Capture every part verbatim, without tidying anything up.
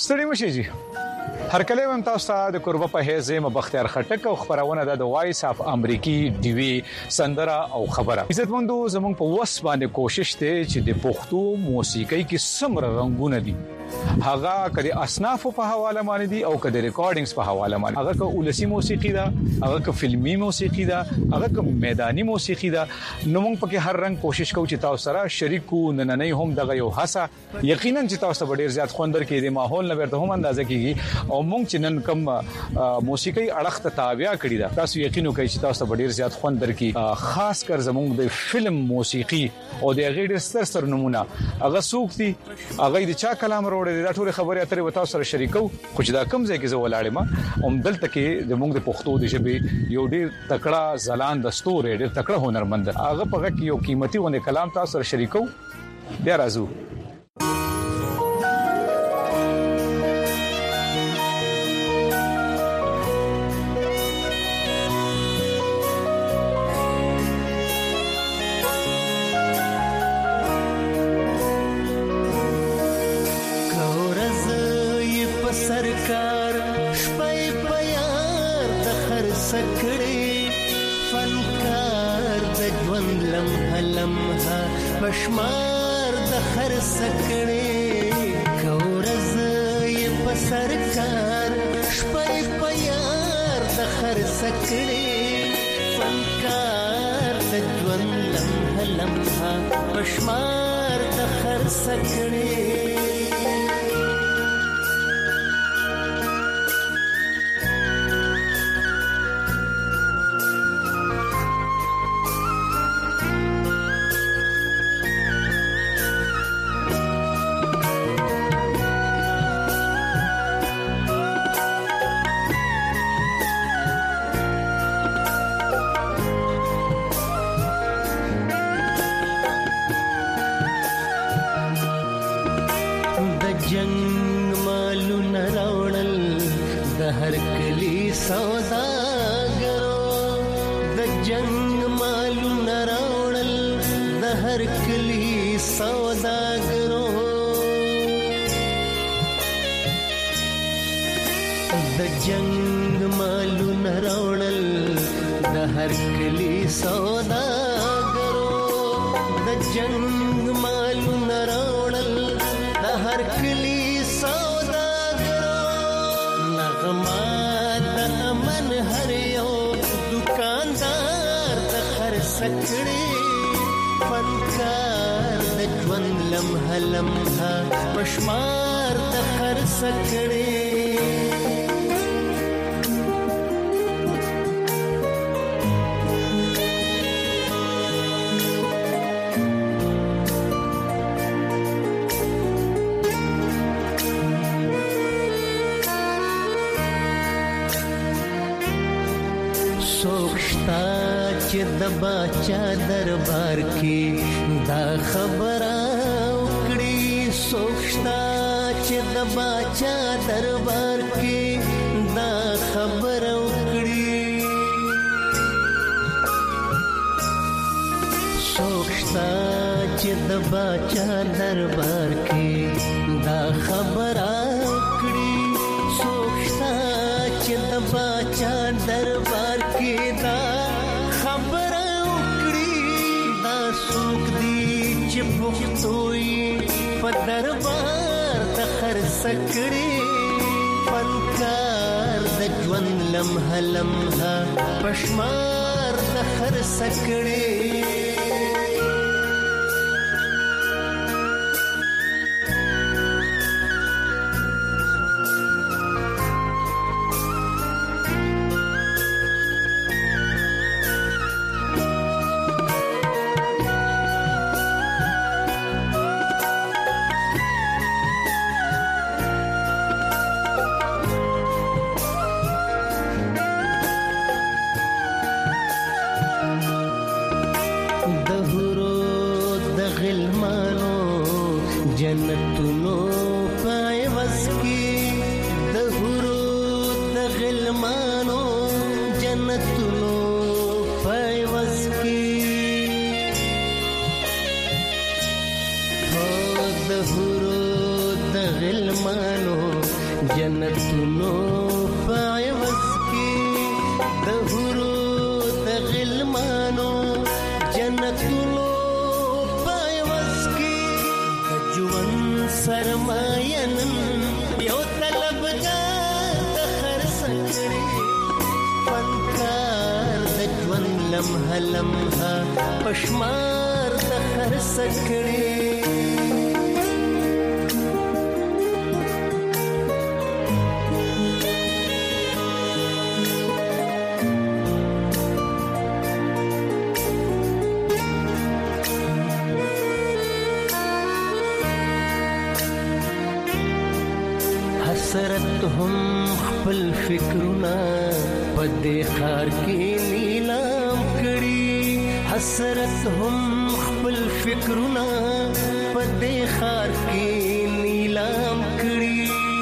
ستړي مشي جی هر کله هم تاسو ته د قربه په هیزه م بختیار خټک او خبرونه د وایس اف امریکي ډي وی سندره او خبره عزتمندو زمونږ په وس باندې کوشش ته چې د پښتو موسیقۍ کې سمره رنگونه دي هغه کدي اصناف په حواله باندې دي او کدي ریکارډینګز په حواله باندې هغه که اولسي موسیقي ده هغه که فلمي موسیقي ده هغه که میداني موسیقي ده نو موږ پکې هر رنګ کوشش کوو چې تاسو سره شریکو نننۍ هم دغه یو هڅه یقینا چې تاسو ډیر زیات خوندر کې د ماحول نه ورته هم اندازه کیږي او موږ چې نن کوم موسیقي اړخ ته تابع کړی ده تاسو یقین وکړئ چې تاسو ډیر زیات خوندر کې خاص کر زموږ د فلم موسیقي او د غیر ستر ستر نمونه هغه سوق دي هغه د چا کلام وروړي دا ټول خبرې اترې وتا سره شریکو خو چې دا کم ځای کې زه ولاړم هم دلته کې د موږ د پښتو د ژبې یو ډیر تکړه زلان د ستوري ډیر تکړه هنرمند هغه په کې یو قیمتي ونه کلام تاسو سره شریکو بیا راځو सरकार शपै प्यार د خر سکړې فنکار د ژوند لمحه لمحه بشمار د خر سکړې کورز یې په سرکار شپې پیار د خر سکړې فنکار د ژوند لمحه لمحه بشمار د خر سکړې जंग मालू न रावणल दहर कली सौदागरो द जंग मालू न रावणल दहर कली सौदागरो द जंग मालू न रावणल दहर कली सौदागरो द जंग मालू न रावणल हर कली सौदागरो नगमा द अमन हर यो दुकानदार द हर सकड़ी फनकार द ژوند लम्हा लम्हा पशमार द हर सकड़ी सोखता چې د باچا دربار کې دا خبره وکړي सोखता چې د باچا دربار کې دا خبره وکړي सोखता چې د باچا دربار کې دا خبره وکړي सोखता چې د باچا دربار کې دا خبره وکړي دا څوک دی چې پښتوي په دربار د خر سکړي فنکار د ژوند لمحه لمحه پشمار د خر سکړي जन्नतुनो पाए बस की दहुरो दगलमानो जन्नतुनो पाए बस की हो दहुरो दगलमानो جنتونو پایوس کی دهورو دغلمانو جنتونو پایوس کی جوان سرماینن یو طلبګار د خرڅړي فنکار د ژوند لمحه لمحه پشمار د خرڅړي حسرت هم خپل فکرونه پدې خار کې نیلام کړي حسرت هم خپل فکرونه پدې خار کې نیلام کړي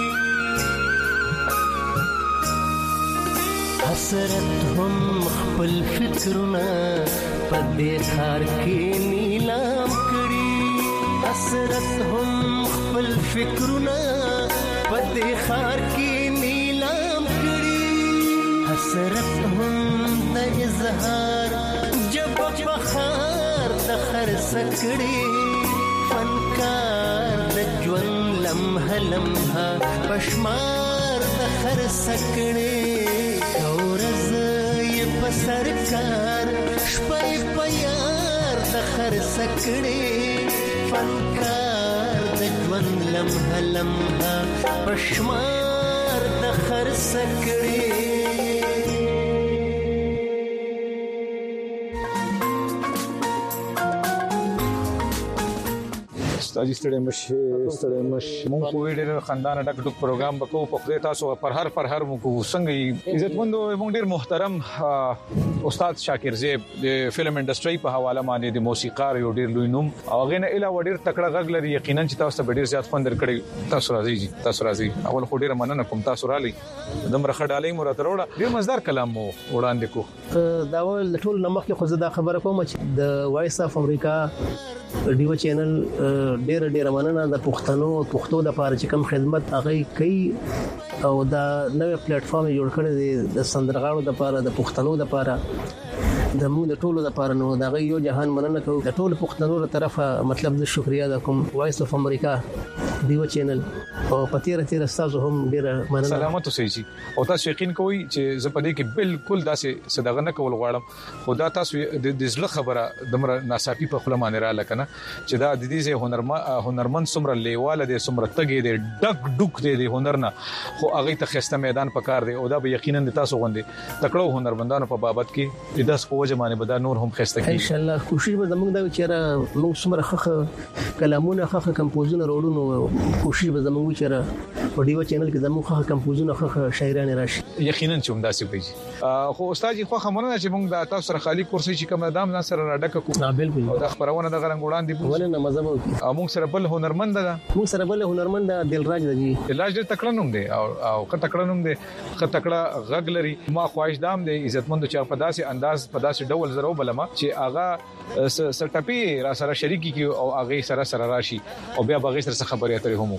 حسرت هم خپل فکرونه پدې خار کې نیلام کړي حسرت هم خپل فکرونه پدې خار کې نیلام کړي حسرت هم د اظهار جب بخار د خرڅکړي فنکار د ژوند لمحه لمحه پشمار د خرڅکړي اورز یې په سرکار شپه په یار د خرڅکړي فنکار د ژوند لمحه لمحه پشمار د خرڅکړي استاجي ستړي مشه ستړي مشه مونږ په ډېر خاندان ډک ډک پروګرام وکړو په خپل تاسو پر هر پر هر مونږ څنګه عزت مند مونږ ډېر محترم استاد شاکر زیب د فلم انډستری په حواله باندې د موسیقار یو ډېر لوی نوم او غنه اله وړ ټکړه غږ لري یقینا چې تاسو ته ډېر زیات خوند درکړي تاسو راځي جی تاسو راځي اول خو ډېر مننه کوم تاسو را لې دمر خډالې مو راته وړه ډېر مزدار کلام مو وړاندې کو دا ول ټول نمخ کې خو زه دا خبره کوم چې د وایس اف امریکا ډیو چینل ډېر ډېر مننه د پښتنو پښتو د لپاره چې کوم خدمت هغه کوي او دا نوې پلیټ فارم جوړ کړی دی د سندرغاړو د لپاره د پښتنو د لپاره د موږ د ټولو لپاره نو دا یو جهان مننه کوم د ټولو پښتنو تر طرفه مطلب د شکریا د کوم وایس اف امریکا ډیو چینل او پتیره تیر استاد هم ډیر مننه سلامت اوسئ جی او تاسو یقین کوئ چې زه په دې کې بالکل داسې صدقه نه کول غواړم خدا تاسو د ځل خبره دمر ناصافي په خپل معنی را لکنه چې دا د دې هنرمند هنرمند سمره لیواله د سمره تګي د ډک ډک د هنر نه خو هغه ته خسته میدان پکار دی او دا به یقینا د تاسو غوندي تکړو هنرمندانو په بابت کې د داس په وجه باندې به دا نور هم خسته کی ان شاء الله کوشش به زموږ دا چیرې موږ سمره خخه کلامونه خخه کمپوزونه وروړو کوشش به زموږ چیرې په ډیو چینل کې زموږ خخه کمپوزونه خخه شاعران راشي یقینا چې هم داسې وي خو استاد خو خمونه چې موږ د تاسو سره خالی کورسي چې کوم دام نه سره راډک کو نه بالکل او د خبرونه د غرنګ وړاندې ولنه مزه مو موږ سره بل هنرمند ده موږ سره بل هنرمند ده دلراج دی دلراج ډېر تکړه نوم دی او او که تکړه نوم دی که تکړه غږ لري ما خواهش دام دی عزتمند چې په داسې انداز په داسې ډول زرو بلما چې اغا سټپی را سره شریکی کی او اغه سره سره راشي او بیا بغیر سره خبرې اترې هم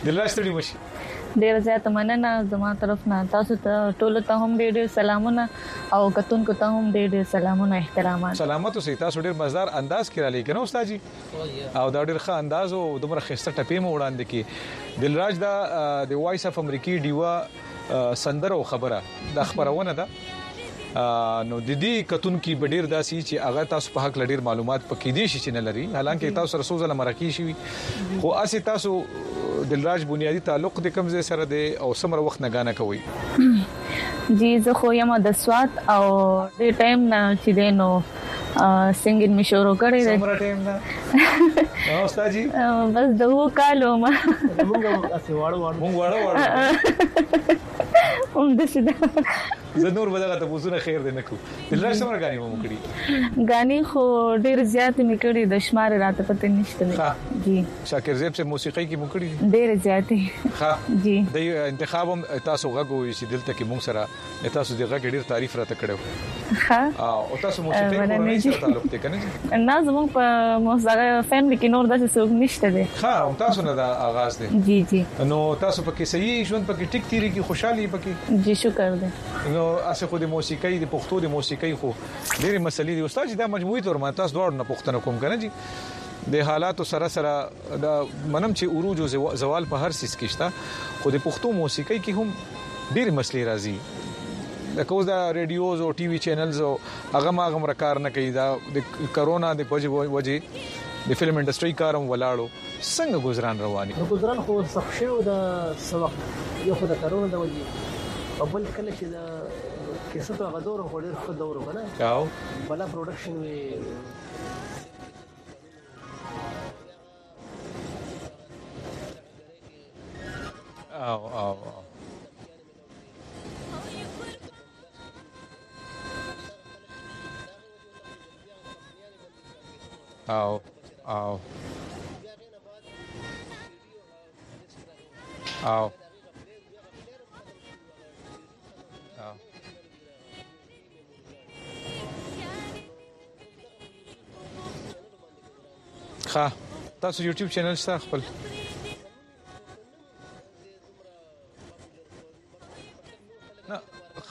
دلراج ستړي مشي ډیر زیات مننه زما طرف نه تاسو ته ټول ته هم ډیر ډیر سلامونه او کتونکو ته هم ډیر ډیر سلامونه احترامات سلامات اوسئ تاسو ډیر مزدار انداز کې را لیکنه استاد جی او دا ډیر ښه انداز او دومره خسته ټپې مو وړاندې کې دلراج دا د وایس اف امریکي ډیوا سندره او خبره د خبرونه ده نو د دې کتونکو بډیر داسي چې هغه تاسو په حق لډیر معلومات پکې دي چې نه لري حالانکه تاسو سره سوزله مرکی شي خو اسی تاسو دلراج بنیادی تعلق د کمزې سره دی او سمره وخت نه غانه کوي جی زه خو یم د سواد او د ټایم نه چې دینو سنگینګ می شروع کړی دی سمره ټایم نه او استاد جی بس دغه کالو ما موږ اسی واړو واړو موږ واړو واړو هم د سیده زه نور بدغه ته پوزونه خیر دی نکو دلراج سمره غاني مو کړی غاني خو ډیر زیات میکړي د شمار راته پته نشته جی شاکر زیب سے موسیقي کې مو کړی ډیر زیاتې ښه جی د انتخاب تاسو غوږ چې دلته کې مونږ سره تاسو د غږ ډیر تعریف راته کړو ښه او تاسو موسیقي کورنۍ سره تعلق دی کنه نه زموږ په موسیقي فیملی کې نور داسې څوک نشته دی ښه تاسو نه دا آغاز دی جی جی نو تاسو پکې صحیح ژوند پکې ټیک تیری کې خوشحالي پکې جی شکر دی نو اسه خو د موسیقي د پښتو د موسیقي خو ډېر مسلې دي استاد دا مجموعي تور ما تاسو دوړ نه پښتنه کوم کنه جی د حالات سره سره دا منم چې عروج او زوال په هر سیس کې شته خو د پښتو موسیقي کې هم ډېر مسلې راځي د کوز دا ریډیوز او ټي وي چینلز او هغه ما غمر کار نه کوي دا د کرونا د وجه د فلم انډستری کارم ولاړو څنګه گزاران رواني گزاران خو سخت شو د سوق یو خو د کرونا د وجه او بل کله چې دا کیسه هغه دور خو ډیر ښه دور کنه او بلا پروډکشن وی او او او او او ښه تاسو یوټیوب چینل شته خپل نه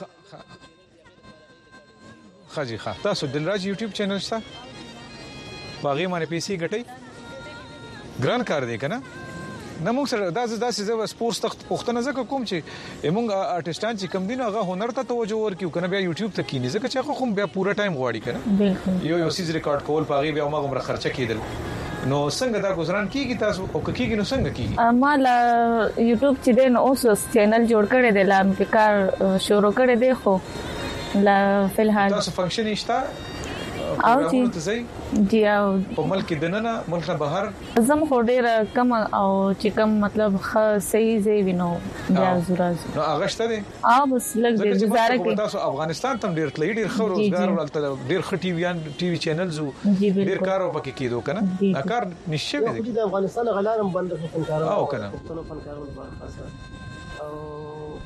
ښه جی ښه تاسو دلراج یوټیوب چینل شته باغی باندې پیسې ګټي ګران کار دی کنه نه موږ سره داسې داسې زو سپورتس تخت پښتنه زکه کوم چې موږ آرټستان چې کم دي نو هغه هنر ته توجه ورکیو کنه بیا یوټیوب ته کینې زکه چې خو بیا پورا ټایم غواړي کنه یو یو سیز ریکارډ کول پاغي بیا موږ مر خرچه کیدل نو څنګه دا گزاران کیږي تاسو او کیږي نو څنګه کیږي ما لا یوټیوب چې دین اوس چینل جوړ کړی دی لا په کار شروع کړی دی خو لا فلحال تاسو فنکشن نشته او جی جی او په ملک دننه ملک بهر زم خو ډیر کم او چې کم مطلب خ صحیح زی وینو بیا زراز نو هغه شته دي اه بس لګ دې گزاره کې تاسو افغانستان تم ډیر تللی ډیر خو روزګار ولته ډیر خ ټي وی ان ټي وی چینلز ډیر کارو پکې کیدو کنه دا کار نشي دي د افغانستان غلارم بند فنکارانو او کنه فنکارانو لپاره خاصه او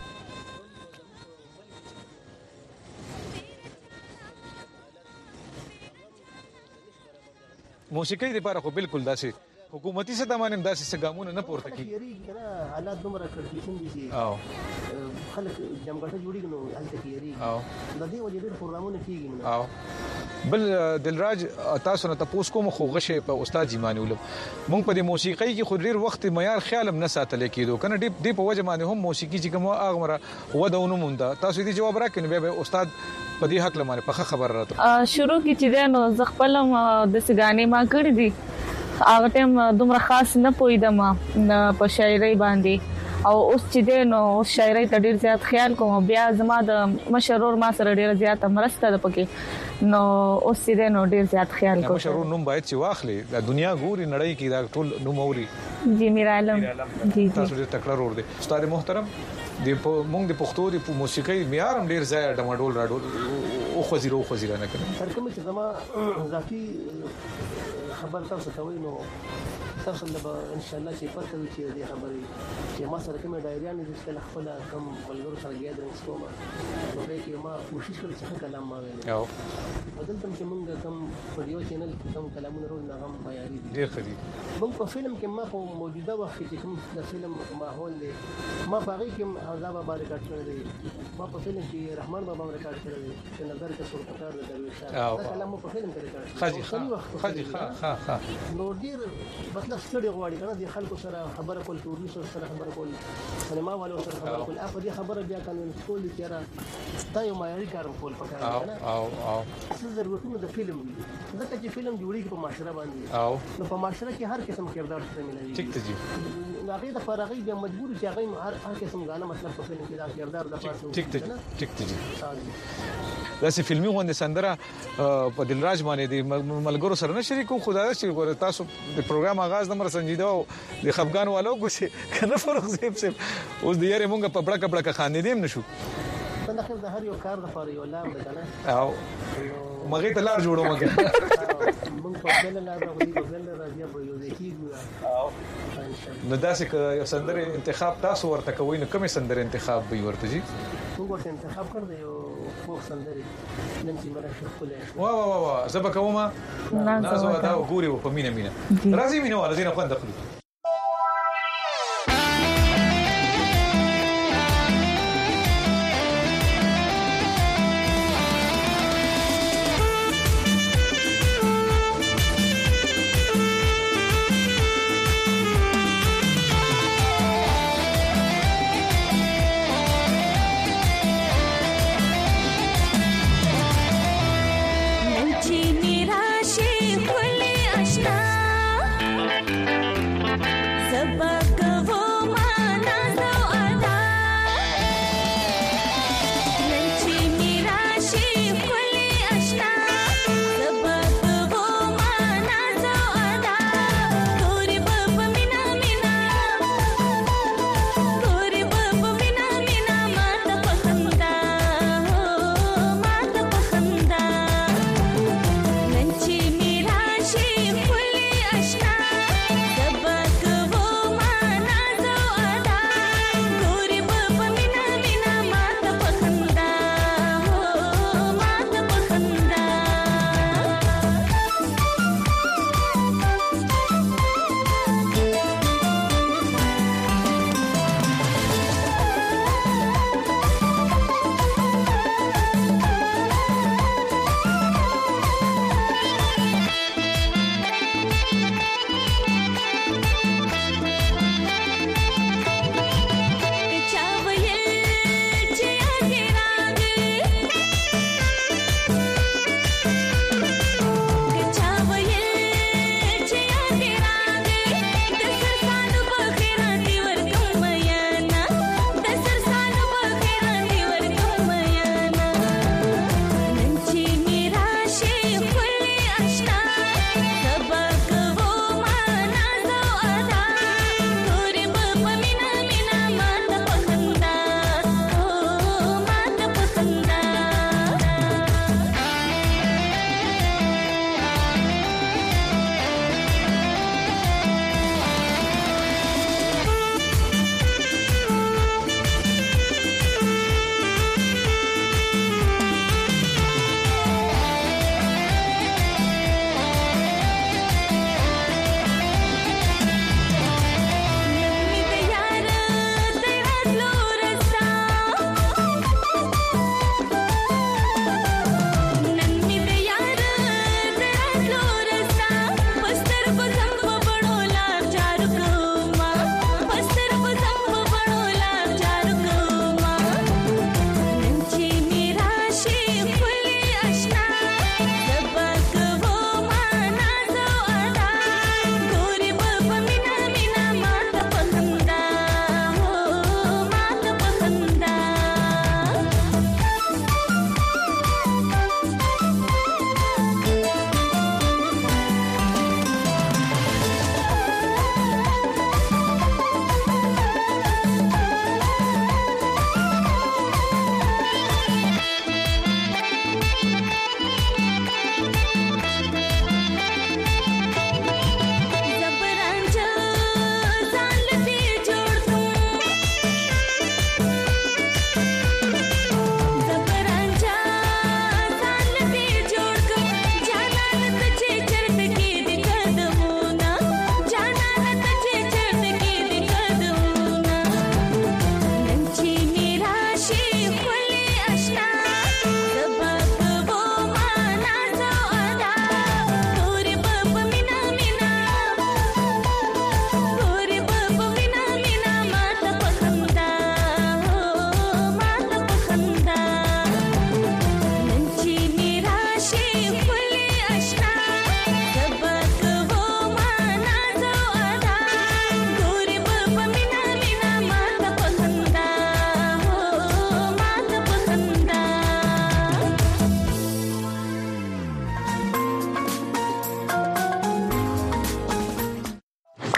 موسیقي لپاره خو بالکل داسې حکومتي څه دمانم داسې سګامونه نه پورته کی یری کنه حالات دومره کړکېشن دي او خلک جمګټه جوړیږي نو هلته کیری او د دې وجه ډېر پروګرامونه کیږي او بل دلراج تاسو نه تاسو کوم خو غشه په استاد جیمانی ولم مونږ په دې موسیقي کې خو ډېر وخت معیار خیالم نه ساتل کېدو کنه دې په وجه باندې هم موسیقي چې کوم هغه ودونه مونږ تاسو دې جواب راکړئ به استاد په دې حق لمانه په خبر راته شروع کې چې نو ز خپل د سګانی ما کړی دي هغه ټیم دومره خاص نه پویدم په شاعري باندې او اوس چې نو شاعري ته ډیر زیات خیال کوم بیا زما د مشرور ما سره ډیر زیات مرسته ده پکې نو اوس چې نو ډیر زیات خیال کوم مشرور نوم باید چې واخلي د دنیا ګوري نړۍ کې دا ټول نوم اوري جی میرا علم جی تاسو ډیر تکړه ور دي استاد محترم د مونږ د پښتو د موسیقي معیار هم ډیر ځای ډمډول راډول او خو زیرو خو زیرا نه کړي تر کوم چې زما ذاتی خبر تاسو ته وینو تاسو له ان شاء الله چې پته وي چې دې خبرې چې ما سره کومه ډایریا نه دي چې خپل کم ملګرو سره ګیدرینګز کوم نو به کې ما کوشش کړم چې کلام ما ویل او بدل تم چې موږ کم ویډیو چینل کوم کلامونه ورو نه هم معیاري دي ډیر خدي موږ په فلم کې ما په موجوده وخت کې کوم د فلم ماحول دی ما په هغه کې عذاب بارے کټ کړی دی ما په فلم کې رحمان بابا ریکارډ کړی دی چې نظر کې صورت کار د درویش دا کلام په فلم کې ریکارډ خاجي خاجي ها ها ها نو ډیر مطلب ستړي غواړي کنه د خلکو سره خبره کول ټوري سره خبره کول سینما والو سره خبره کول اپ دې خبره بیا کنه کول چې را دا یو معیاري کار کول پکار دی او او او څه ضرورتونه د فلم دي ځکه چې فلم جوړیږي په معاشره باندې او نو په معاشره کې هر قسم کردار سره ملایي ټیک ته جی هغه د فارغي بیا مجبور چې هغه هر هر قسم غانه مطلب په فلم کې دا کردار د پاسه ټیک ته ټیک ته جی داسې فلمي غونډه سندره په دلراج باندې د ملګرو سره نه شریکو خدای شي ګور تاسو د پروګرام آغاز نمبر سنجیده او د خفغان والو کوشي کنه فرق زیب سیب اوس د یاري مونږ په بڑا کپڑا خاندې دیم نشو څنګه خو د هر یو کار د فار یو لام ده کنه او مګې ته لار جوړو مګې مونږ په بل لار راغلي په بل راځي په یو ځای کېږو او نو داسې یو سندره انتخاب تاسو ورته کوئ نو کومه سندره انتخاب به ورته جی موږ ورته انتخاب کړو یو فوق سندره نن چې مله شو خپل وا وا وا زبا کومه نازو دا وګوري په مینه مینه راځي مینه ولا زینه خوند خپل निराशे खुले आशना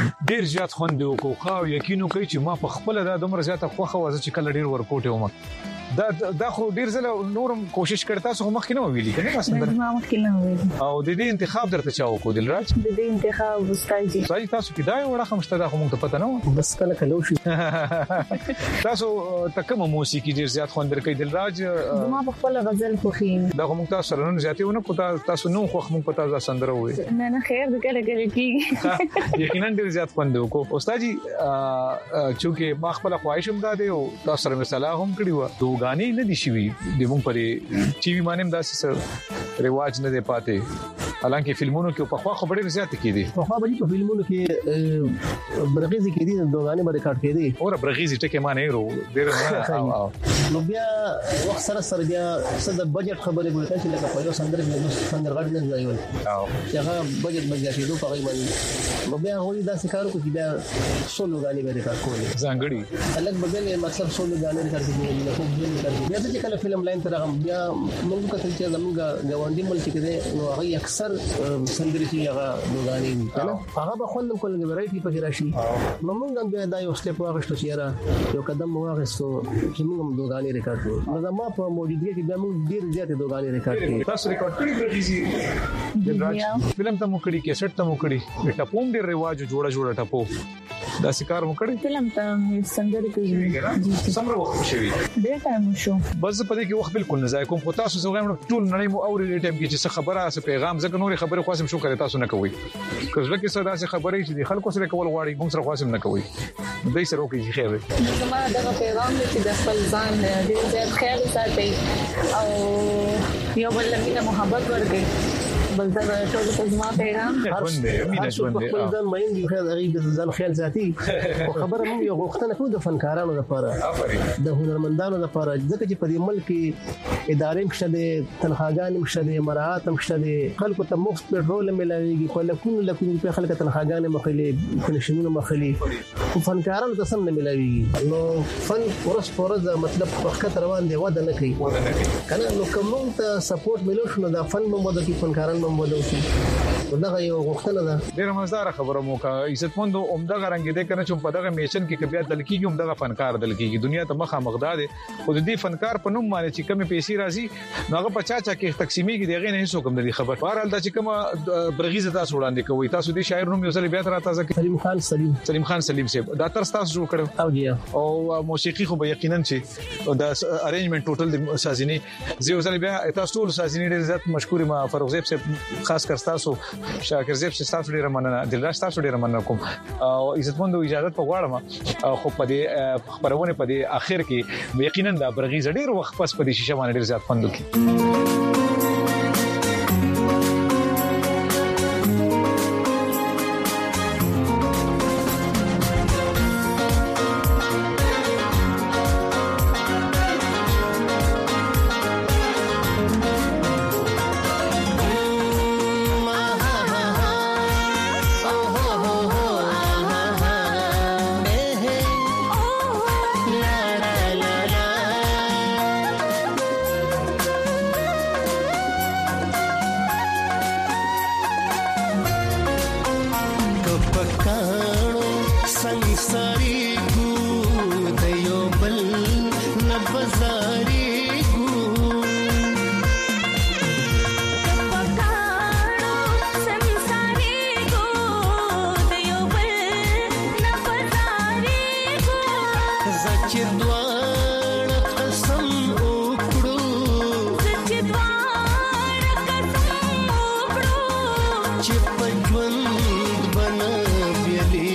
ډیر زیات خوند وکړو خو یقینو کوي چې ما په خپل د دومره زیاته خوخه وځي چې کله ډیر ورکوټه ومه دا دا خو ډیر زله نورم کوشش کړتا سو مخکې نه ویلي کنه ما مخکې نه ویلي او د دې انتخاب درته چاو کو دلراج د دې انتخاب وستایي صحیح تاسو کې دا وړه خمسته دا خو موږ ته پته نه و بس کله کله شي تاسو تکه موسیقي ډیر زیات خوند درکې دلراج ما په خپل غزل خوخي دا موږ تاسو سره نه زیاتونه کو تاسو نو خو موږ پتا ځا سندره وې نه نه خیر دې کله کله کیږي یقینا ډیر زیات خوند وکړو استاد جی چې ما خپل خواهش هم داده او تاسو سره مثلا هم کړی و دوغانی نه دي شي د مونږ پرې ټي وي باندې داسې رواج نه دی پاتې حالانکه فلمونو کې په خوا خبرې زیات کېدي په خوا باندې په فلمونو کې برغیزي کې دي دوغانې باندې کاټ کېدي اور برغیزي ټکه معنی ورو ډیر نه نو بیا وخت سره سره بیا څه د بجټ خبرې وکړي چې لکه په یو سندره کې سندرغاړي نه ځایول چې هغه بجټ بجټ دوه په غیمن نو بیا هولي دا څه کارو کوي بیا سولو غالي باندې کار کوي ځانګړي الګ بدل مطلب سولو غالي کار کوي نو خو دې کار کوي بیا چې کله فلم لاین تر هغه بیا موږ کتل چې زموږ غوندي ملک کې نو هغه اکثر سندري چې هغه دوغاني کنه هغه به خوندم کولګ ورایټي پکې راشي نو موږ هم دا یو سټپ واغښتو چې را یو قدم واغښتو چې موږ هم دوغاني ریکارډ کړو نو ما په موجودګي کې بیا موږ ډیر زیات دوغاني ریکارډ کړو تاسو ریکارډ کړی برغیزي دراج فلم ته مو کړی کیسټ ته مو کړی ټپوم ډیر رواج جوړه جوړه ټپو دا سکار مو کړی فلم ته سندري کوي سمره وخت شوی ډیر ټایم شو بس په دې کې وخت بالکل نه ځای کوم خو تاسو څنګه ټول نړۍ مو اوري ټایم کې چې خبره اس پیغام ځکه نور خبره خاصم شو کوي تاسو نه کوي کله کې صدا سي خبرې چې خلکو سره کول غواړي موږ سره خاصم نه کوي دوی سره کوي خیر زما دا پیغام دی چې د خپل ځان دې زیات خیال ساتي او یو بل لمینه محبت ورکړي بل دا ټول څه زما پیغام ژوند دی مینه ژوند دی خپل ځان مې دی خیر هغه ځان خیال ساتي او خبره موږ یو غوښتنه کوو د فنکارانو لپاره د هنرمندانو لپاره ځکه چې په دې ملک کې ادارې مشته دي تنخواګان مشته دي مراعات مشته دي خلکو ته مفت پټرول ملایږي په لکونو لکونو په خلک تنخواګان مخلي کنيشنونه مخلي خو فنکارانو ته سم نه ملایږي نو فن ورس پرځ مطلب وخت روان دی ودا نه کوي کنه نو کوم ته سپورټ ملو شنو دا فن مو مده کې فنکاران مو شي دغه یو غوښتنه ده ډیره مزدار خبره مو کا عزتمند عمده غرنګ دې کنه چې په دغه میشن کې کبیا دل کېږي عمده فنکار دل کېږي دنیا ته مخه مقدار دي خو دې فنکار په نوم باندې چې کمی پیسې راځي نو هغه پچا چا کې تقسیمېږي دغه نه هیڅ کوم دې خبر بهرحال دا چې کومه برغیزه تاسو وړاندې کوي تاسو دې شاعر نوم یو ځل بیا تر تاسو سلیم خان سلیم سلیم خان سلیم صاحب دا تر تاسو جوړ کړو او جی او موسیقي خو به یقینا چې دا ارینجمنت ټوټل د سازینی زه ځل بیا تاسو ټول سازینی ډېر زیات مشکور ما فاروق زیب صاحب خاص کر تاسو شاکر زیب تاسو ډیر مننه دلراج تاسو ډیر مننه کوم او عزتمند اجازه په غواړم خو په دې خبرونه په دې اخر کې یقینا دا برغیز ډیر وخت پس په دې شیشه باندې ډیر زیات خوند وکړي چې په ژوند بنا بیلې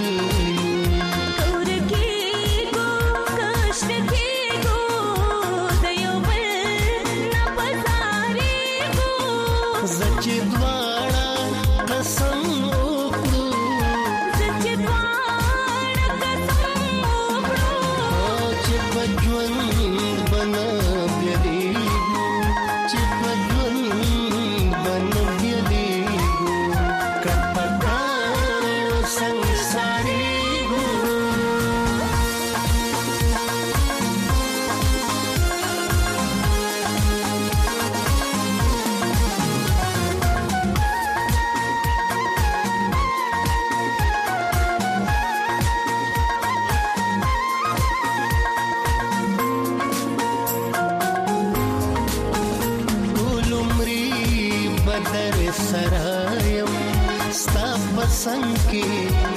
सरायम स्ता पसंद की